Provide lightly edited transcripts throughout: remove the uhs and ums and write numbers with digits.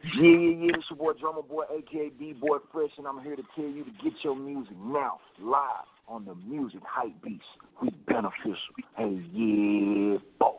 Yeah. It's your boy, Drummer Boy, a.k.a. D-Boy Fresh, and I'm here to tell you to get your music now, live on the Music Hype Beats. We beneficial. Hey, yeah, boy.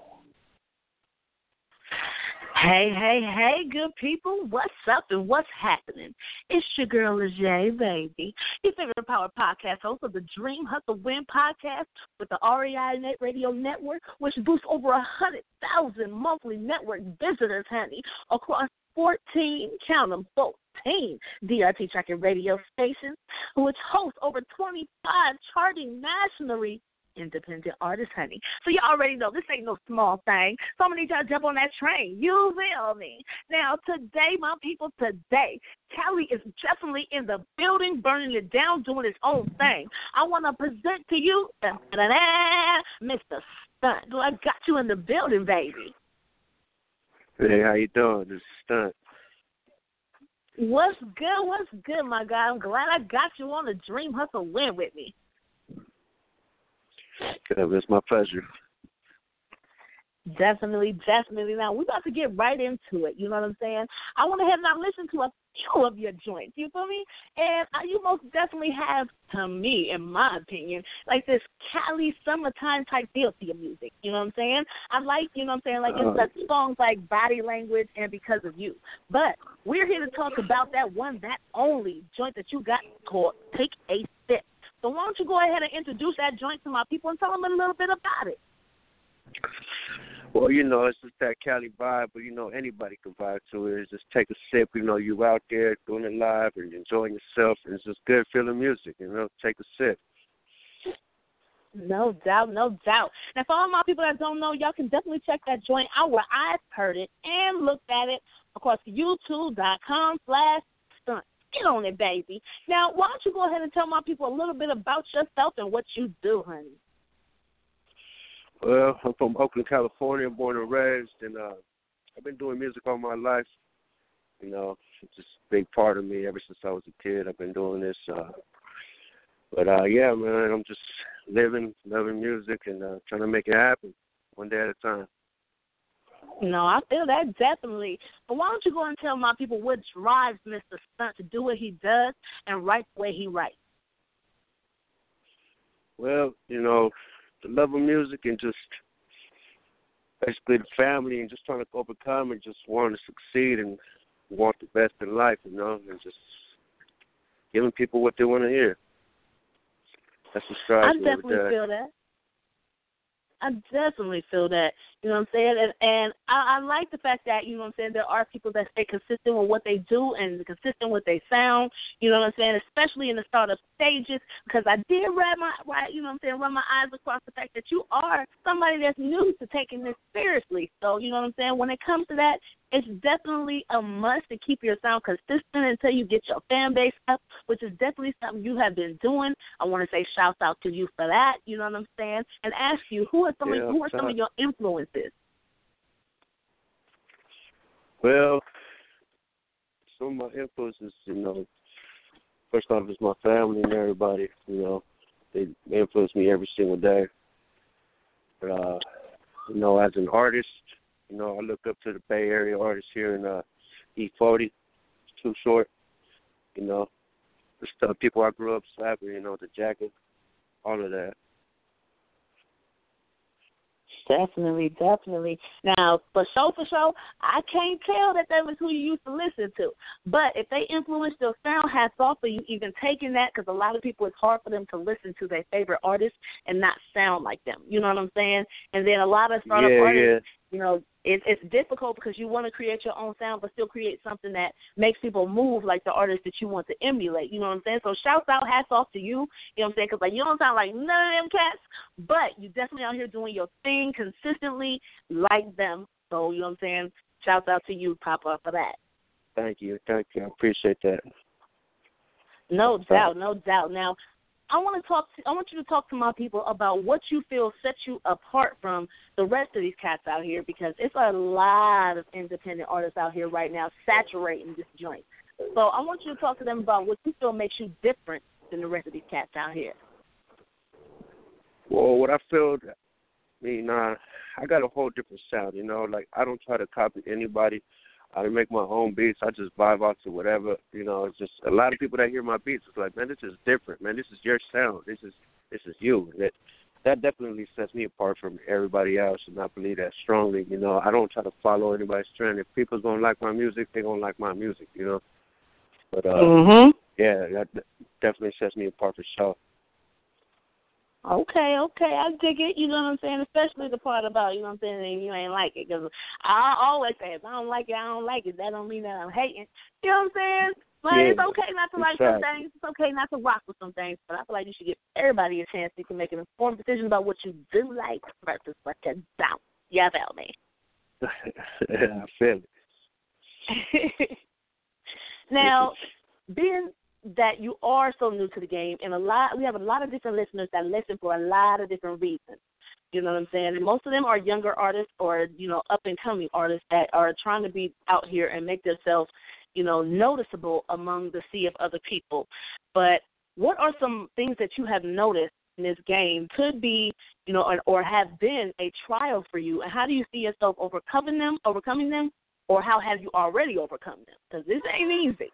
Hey, good people. What's up and what's happening? It's your girl, Lejay, baby. Your favorite power podcast host of the Dream Hustle Win podcast with the REI Net Radio Network, which boosts over 100,000 monthly network visitors, honey, across 14, count them, 14 DRT tracking radio stations, which hosts over 25 charting nationally independent artists, honey. So you already know this ain't no small thing. So I'm going to need y'all to jump on that train. You feel me? Now, today, my people, Cali is definitely in the building, burning it down, doing its own thing. I want to present to you, Mr. Stunt. I got you in the building, baby. Hey, how you doing? This is Stunt. What's good, my guy? I'm glad I got you on the Dream Hustle Win with me. It's my pleasure. Definitely. Now, we're about to get right into it. You know what I'm saying? I went ahead and I listened to a few of your joints. You feel me? And you most definitely have, to me, in my opinion, like this Cali summertime type feel to your music. You know what I'm saying? I like, you know what I'm saying, like it's the songs like Body Language and Because of You. But we're here to talk about that one, that only joint that you got called Take a Sip. So why don't you go ahead and introduce that joint to my people and tell them a little bit about it. Well, it's just that Cali vibe, but, anybody can vibe to it. It's just take a sip, you out there doing it live and enjoying yourself, and it's just good feeling music, take a sip. No doubt. Now, for all my people that don't know, y'all can definitely check that joint out where I've heard it and looked at it across youtube.com/stunt. Get on it, baby. Now, why don't you go ahead and tell my people a little bit about yourself and what you do, honey? Well, I'm from Oakland, California, born and raised, and I've been doing music all my life. It's just a big part of me ever since I was a kid. I've been doing this. Yeah, man, I'm just loving music and trying to make it happen one day at a time. No, I feel that definitely. But why don't you go and tell my people what drives Mr. Stunt to do what he does and write the way he writes? Well, the love of music and just basically the family and just trying to overcome and just wanting to succeed and want the best in life, and just giving people what they want to hear. That's what drives me every day. I definitely feel that. You know what I'm saying? And I like the fact that, you know what I'm saying, there are people that stay consistent with what they do and consistent with their sound, you know what I'm saying, especially in the startup stages, because I did run my eyes across the fact that you are somebody that's new to taking this seriously. So, you know what I'm saying, when it comes to that, it's definitely a must to keep your sound consistent until you get your fan base up, which is definitely something you have been doing. I want to say shout out to you for that, you know what I'm saying, and ask you, who are some of your influences? Well, some of my influences, first off is my family and everybody, they influence me every single day. But, as an artist, I look up to the Bay Area artists here in E40, Too Short, the stuff people I grew up slapping, the Jacket, all of that. Definitely. Now, for sure, I can't tell that was who you used to listen to. But if they influenced your sound, hats off for you even taking that, because a lot of people, it's hard for them to listen to their favorite artists and not sound like them. You know what I'm saying? And then a lot of startup artists, it's difficult because you want to create your own sound but still create something that makes people move like the artist that you want to emulate. You know what I'm saying? So shouts out, hats off to you. You know what I'm saying? Because you don't sound like none of them cats, but you definitely out here doing your thing consistently like them. So, you know what I'm saying? Shouts out to you, Papa, for that. Thank you. I appreciate that. No doubt. Now, I want you to talk to my people about what you feel sets you apart from the rest of these cats out here, because it's a lot of independent artists out here right now saturating this joint. So I want you to talk to them about what you feel makes you different than the rest of these cats out here. Well, what I feel, I got a whole different sound, like I don't try to copy anybody. I make my own beats. I just vibe out to whatever. You know, it's just a lot of people that hear my beats. It's like, man, this is different. Man, this is your sound. This is you. That definitely sets me apart from everybody else, and I believe that strongly. You know, I don't try to follow anybody's trend. If people's gonna like my music, they're gonna like my music. You know, but yeah, that definitely sets me apart for sure. Okay, I dig it. You know what I'm saying? Especially the part about, you know what I'm saying, and you ain't like it. Because I always say, if I don't like it, I don't like it. That don't mean that I'm hating. You know what I'm saying? But it's okay not to like some things. It's okay not to rock with some things. But I feel like you should give everybody a chance to make an informed decision about what you do like versus what you don't. You feel me? I feel it. Now, being that you are so new to the game, and we have a lot of different listeners that listen for a lot of different reasons. You know what I'm saying? And most of them are younger artists or, you know, up-and-coming artists that are trying to be out here and make themselves, you know, noticeable among the sea of other people. But what are some things that you have noticed in this game could be, you know, or have been a trial for you, and how do you see yourself overcoming them, or how have you already overcome them? Because this ain't easy.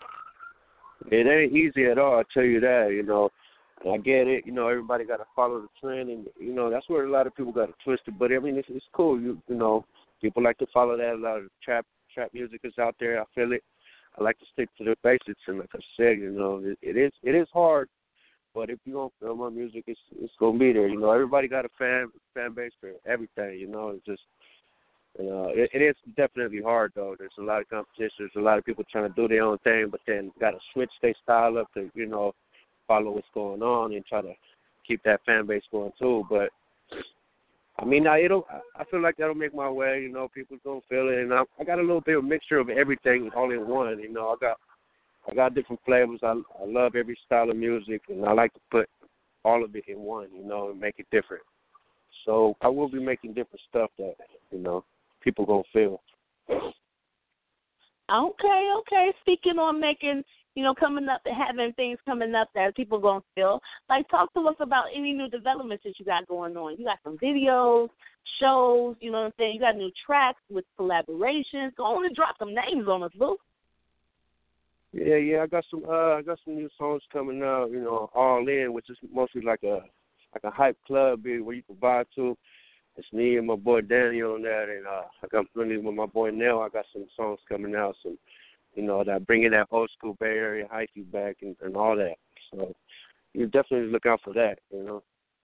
It ain't easy at all, I tell you that. You know, I get it. You know, everybody got to follow the trend, and, you know, that's where a lot of people got it twisted. But, I mean, it's cool. You know, people like to follow that. A lot of trap music is out there. I feel it. I like to stick to the basics, and like I said, you know, it is hard. But if you don't feel my music, it's gonna be there. You know, everybody got a fan base for everything. You know, it's just, you know, it is definitely hard though. There's a lot of competition. There's a lot of people trying to do their own thing, but then got to switch their style up to, you know, follow what's going on and try to keep that fan base going too. But I mean, I feel like that'll make my way. You know, people's gonna feel it, and I got a little bit of a mixture of everything all in one. You know, I got different flavors. I love every style of music, and I like to put all of it in one, you know, and make it different. So I will be making different stuff that, you know, people gonna feel. Okay. Speaking on making, you know, coming up and having things coming up that people gonna feel, like, talk to us about any new developments that you got going on. You got some videos, shows, you know what I'm saying? You got new tracks with collaborations. Go on and drop some names on us, Lou. Yeah, I got some new songs coming out, you know, All In, which is mostly like a hype club beat where you can vibe to. It's me and my boy Daniel on that, and I got really with my boy Nell. I got some songs coming out, some, you know, that bringing that old school Bay Area hyphy back and all that. So you definitely look out for that, you know.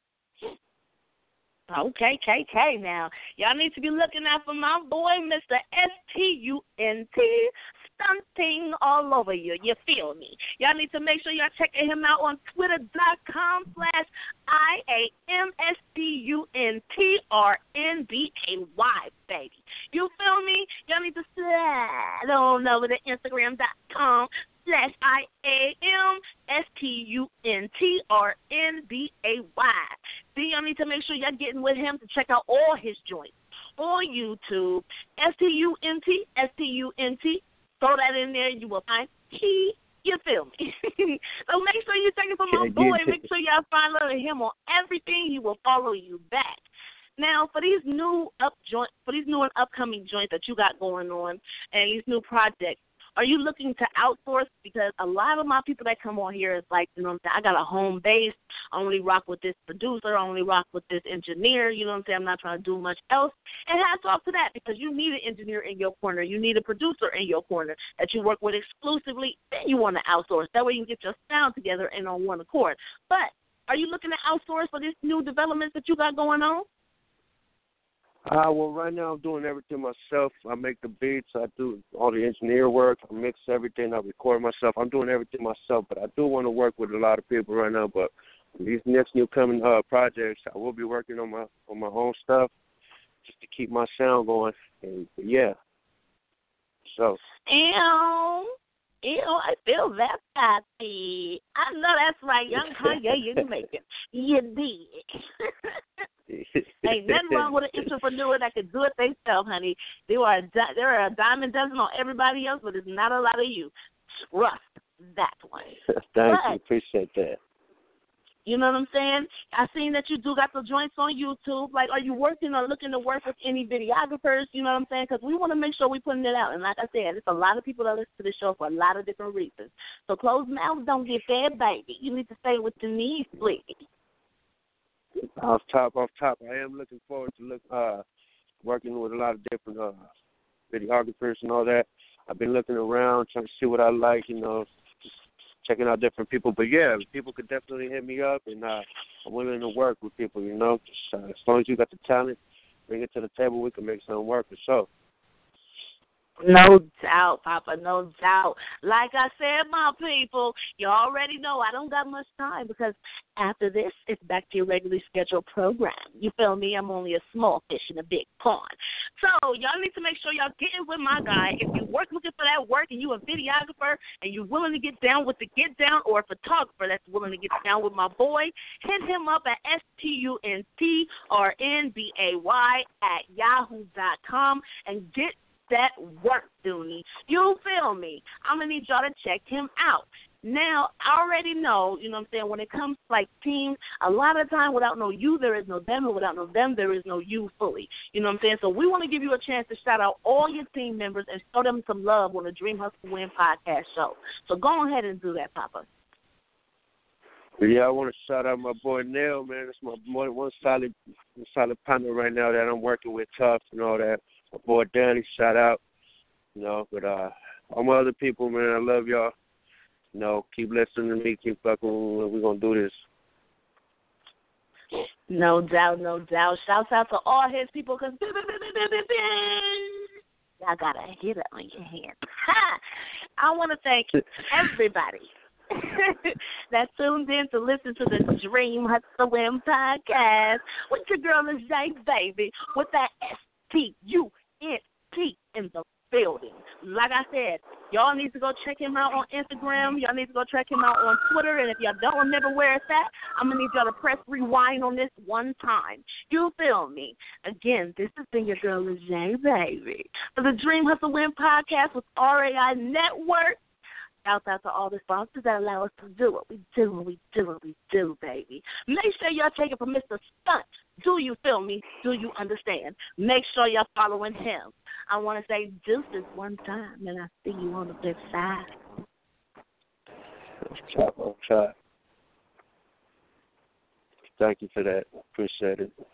Okay, KK now. Y'all need to be looking out for my boy, Mr. STUNT, stunting all over you. You feel me? Y'all need to make sure y'all checking him out on twitter.com/IAMSTUNTRNBAY, baby. You feel me? Y'all need to slide on over to Instagram.com/IAMSTUNTRNBAY. Then y'all need to make sure y'all getting with him to check out all his joints on YouTube. STUNT. Throw that in there, you will find he. You feel me? So make sure you're checking for my boy. Make sure y'all follow him on everything. He will follow you back. Now, for these new and upcoming joints that you got going on and these new projects, are you looking to outsource? Because a lot of my people that come on here is like, you know what I'm saying, I got a home base. I only rock with this producer. I only rock with this engineer. You know what I'm saying? I'm not trying to do much else. And hats off to that, because you need an engineer in your corner. You need a producer in your corner that you work with exclusively. Then you want to outsource. That way you can get your sound together and on one accord. But are you looking to outsource for these new developments that you got going on? Well, right now I'm doing everything myself. I make the beats. I do all the engineer work. I mix everything. I record myself. I'm doing everything myself, but I do want to work with a lot of people right now. But these next new coming projects, I will be working on my own stuff just to keep my sound going. And yeah. So. I feel that happy. I know that's right, young Kanye. You can make it. You did. Ain't nothing wrong with an entrepreneur that can do it themselves, honey. There are a dime a dozen on everybody else, but there's not a lot of you. Trust that one. Thank you. Appreciate that. You know what I'm saying? I seen that you do got the joints on YouTube. Like, are you working or looking to work with any videographers? You know what I'm saying? Because we want to make sure we're putting it out. And like I said, it's a lot of people that listen to the show for a lot of different reasons. So closed mouths don't get fed, baby. You need to stay with your knees, please. Off top, I am looking forward to working with a lot of different videographers and all that. I've been looking around, trying to see what I like, just checking out different people. But, yeah, people could definitely hit me up, and I'm willing to work with people, Just, as long as you got the talent, bring it to the table, we can make something work for sure. No doubt, Papa, no doubt. Like I said, my people, you already know I don't got much time because after this, it's back to your regularly scheduled program. You feel me? I'm only a small fish in a big pond. So y'all need to make sure y'all get in with my guy. If you looking for that work and you a videographer and you're willing to get down with the get down, or a photographer that's willing to get down with my boy, hit him up at STUNTRNBAY@yahoo.com and get that work, Dooney. You feel me? I'm going to need y'all to check him out. Now, I already know, you know what I'm saying, when it comes to, like, teams, a lot of time without no you, there is no them, and without no them, there is no you fully. You know what I'm saying? So we want to give you a chance to shout out all your team members and show them some love on the Dream Hustle Win podcast show. So go ahead and do that, Papa. Yeah, I want to shout out my boy Neil, man. It's my boy, one solid partner right now that I'm working with, tough and all that. My boy Danny, shout out. But all my other people, man, I love y'all. Keep listening to me, keep fucking with me. We're going to do this. No doubt, no doubt. Shouts out to all his people because y'all got a hit on your hands. I want to thank everybody that tuned in to listen to the Dream Hustle Win podcast with your girl, Jay Baby, with that STUNT in the building. Like I said, y'all need to go check him out on Instagram. Y'all need to go check him out on Twitter. And if y'all don't remember where it's at, I'm going to need y'all to press rewind on this one time. You feel me? Again, this has been your girl, Jay Baby, for the Dream Hustle Win podcast with RAI Network. Shout out to all the sponsors that allow us to do what we do, baby. Make sure y'all take it from Mr. Stunt. Do you feel me? Do you understand? Make sure y'all following him. I want to say deuces one time, and I see you on the flip side. I'll try. Thank you for that. Appreciate it.